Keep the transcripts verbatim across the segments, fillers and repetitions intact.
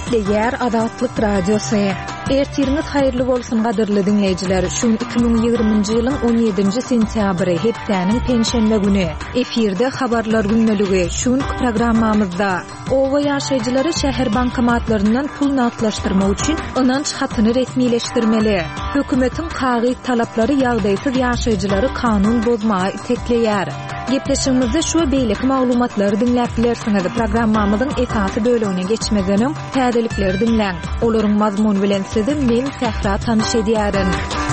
Ýer Azatlyk Radiosu. Ertiriniz hayırlı bolsun gadyrly dinleyijiler. Şu iki bin ýygrymynjy ýylyň on ýedinji sentýabry hepdäniň penşenbe güni. Efirde habarlar günneligi. Şu programmamyzda owa ýaşaýjylary şäher bankomatlaryndan pul naklaşdyrmak üçin ynanç hatyny resmileşdirmeli. Hökümetiň kagy talaplary ýagdaýsyz ýaşaýjylary kanun bozmagy tekleýär. Gepleşigimizde şu beýleki maglumatlary dinläp bilersiňiz. Programmamyzyň esasy bölümine geçmeden täzelikleri dinläň. Olaryň mazmuny bilen sizi men Sehra tanyş edýärin.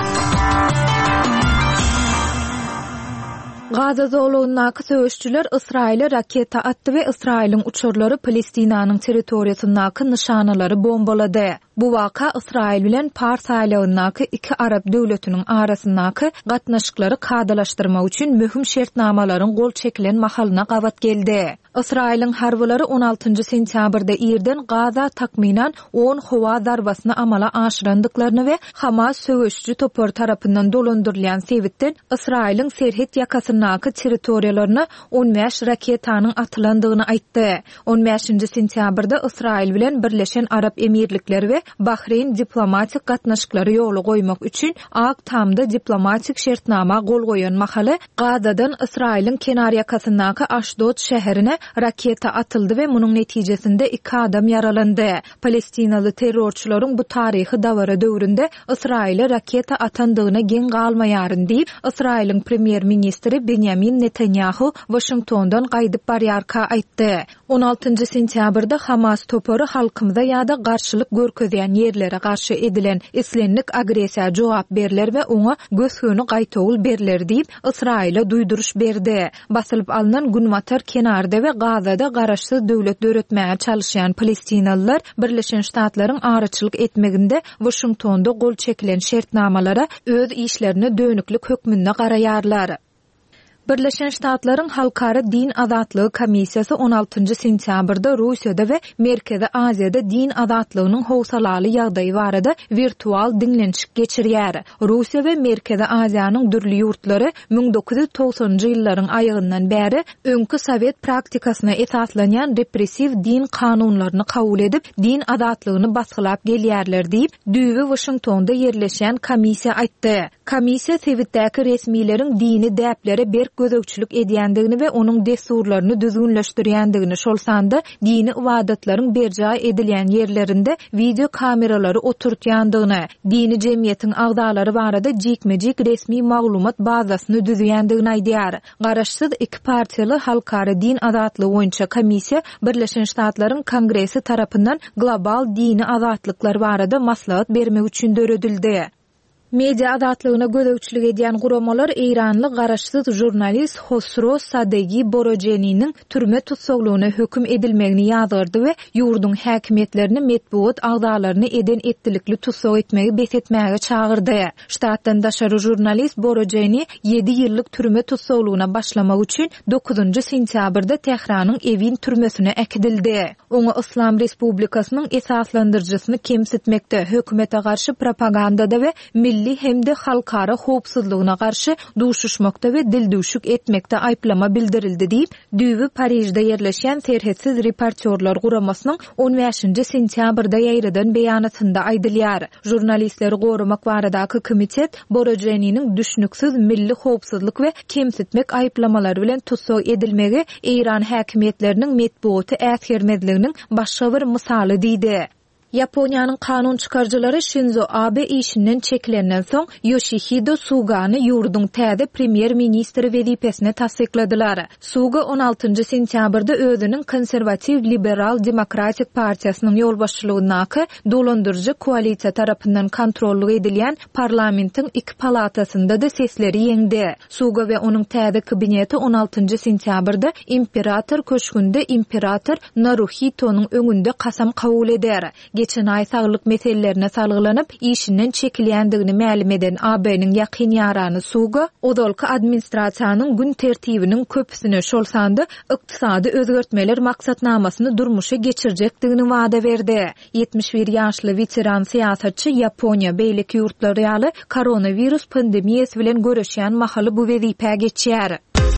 Gazada olanaky söwüşçüler Israile raketa atdy we Israiliň uçurlary Palestinanyň territoriýasyndaky nişanalary bombalady. Bu waka Israil bilen Pars aýlagyndaky iki Arab döwletiniň arasyndaky gatnaşyklary kadalaşdyrmak üçin möhüm şertnamalaryň gol çekilen mahalyna gawat geldi. Israiliň harbylary on altynjy sentýabrda ýerden Gaza takminan on howa zarbasyny amala aşyrandyklaryny we Hamas söwüşçü topar tarapyndan dolandyrylýan sebitden Israiliň serhet ýakasyndaky territoriýalaryna on beş raketanyň atylandygyny aýtdy. on beşinji sentýabrda Israil bilen Birleşen Arap Emirlikleri we Bahreyn diplomatik gatnaşyklary ýoly goýmak üçin Ak Tamda diplomatik şertnama gol goýan mahaly Gazadan Israiliň kenar ýakasyndaky Ashdod şäherine raketa atyldy we munyň netijesinde iki adam yaralandy. Palestinaly terrorçylaryň bu taryhy dawra döwründe Israile raketa atandygyna gen galmaýaryn diýip Israiliň premier ministri Benjamin Netanyahu Washingtondan gaýdyp barýarka aýtdy. on altynjy sentýabrda Hamas topary halkymyza ýa-da garşylyk görkezýän ýerlere garşy edilen islenlik agresiýa jogap berler we oňa gösgöni gaýtawul berler diýip Israile duýduruş berdi. Basylyp alynan Günwatar kenarda we Gazada garaşsyz döwlet döretmäge çalışýan Palestinalılar Birleşen Ştatlaryň araçylyk etmeginde Washingtonda gol çekilen şertnamalara öz işlerini dönüklik hökmünde garaýarlar. Birleşen Ştatlaryň Halkara Din Azatlygy Komissiýasy on altynjy sentýabrda Russiýada we Merkezi Aziýada din azatlygynyň howsalaly ýagdaýy barada virtual dinlençik geçirýär. Russiýa we Merkezi Aziýanyň dürli ýurtlary bin dokuz yüz togsanjy ýyllaryň aýagyndan bäri öňkü Sowet praktikasyna esaslanýan repressiv din kanunlaryny kabul edip din azatlygyny basgylap gelýärler diýip düýbi Washingtonda ýerleşen komissiýa aýtdy. Komissiýa Sowetdäki resmiýlerin dini däplere ber gözökçülük edýändigini we onuň desturlaryny düzgünleşdirýändigini şolsanda dini ibadatlaryň berjaý edilýän ýerlerinde video kameralary oturtýandygyny, dini jemgyýetiň agdalary barada jikmejik resmi maglumat bazasyny düzýändigini aýdýar. Garaşsyz iki partiýaly Halkara Din Azatlygy boýunça komissiýa Birleşen Ştatlaryň Kongresi tarapyndan global dini azatlyklar barada maslahat bermek üçin döredildi. Media azatlygyna gözökçülük edýän guramalar Eýranly garaşsyz jurnalist Hosro Sadegi Borojeniň türme tutsaglygyna höküm edilmegini ýazgyrdy we ýurdun häkimetlerini medbuat agdalaryny eden etdilikli tutsag etmegi besetmäge çağırdy. Ştatdan daşary jurnalist Borojeni ýedi ýyllyk türme tutsaglygyna başlamak üçin dokuzunjy sentýabrda Tehranyň Evin türmesine ekdildi. Oňa Islam Respublikasynyň esaslandyrjysyny kemsitmekde, hökümete garşy propagandada we milli hemde halkara howpsuzlygyna garşy duşuşmakda we dildüşük etmekde aýplama bildirildi diýip düýbi Parijde ýerleşen serhetsiz reportyorlar guramasynyň on beşinji sentýabrda ýaýradan beýanatynda aýdylýar. Jurnalistleri gorumak baradaky komitet Borojeniň düşnüksiz milli howpsuzlyk we kemsitmek aýplamalary bilen tutsag edilmegi Eýran häkimetleriniň medbuaty äsgermezliginiň başga bir misaly diýdi. Yaponiýanyň kanun çykarjylary Shinzo Abe işinden çekilenden soň Yoshihide Sugany ýurdun täze premier ministri wezipesine tasdikladylar. Suga on altynjy sentýabrda özüniň konserwativ liberal demokratik partiýasynyň ýolbaşçylygyndaky dolandyrjy koalisiýa tarapyndan kontrolly edilýän parlamentiň iki palatasynda da sesleri ýeňdi. Suga we onuň täze kabineti on altynjy sentýabrda imperator köşkünde imperator Naruhito'nun öňünde kasam kabul eder. Geçen ay saglyk meselelerine salgylanyp işinden çekilýändigini ma'lum eden A B'niň ýakyn ýarany Suga odolky administrasiýanyň gün tertibiniň köpüsine şolsandy ykdysady özgertmeler maksatnamasyny durmuşa geçirjekdigini wada berdi. yetmiş bir ýaşly veteran siýasatçy Yaponiýa beýleki ýurtlary ýaly koronavirus pandemiýasy bilen göreşýän mahaly bu wezipe geçýär.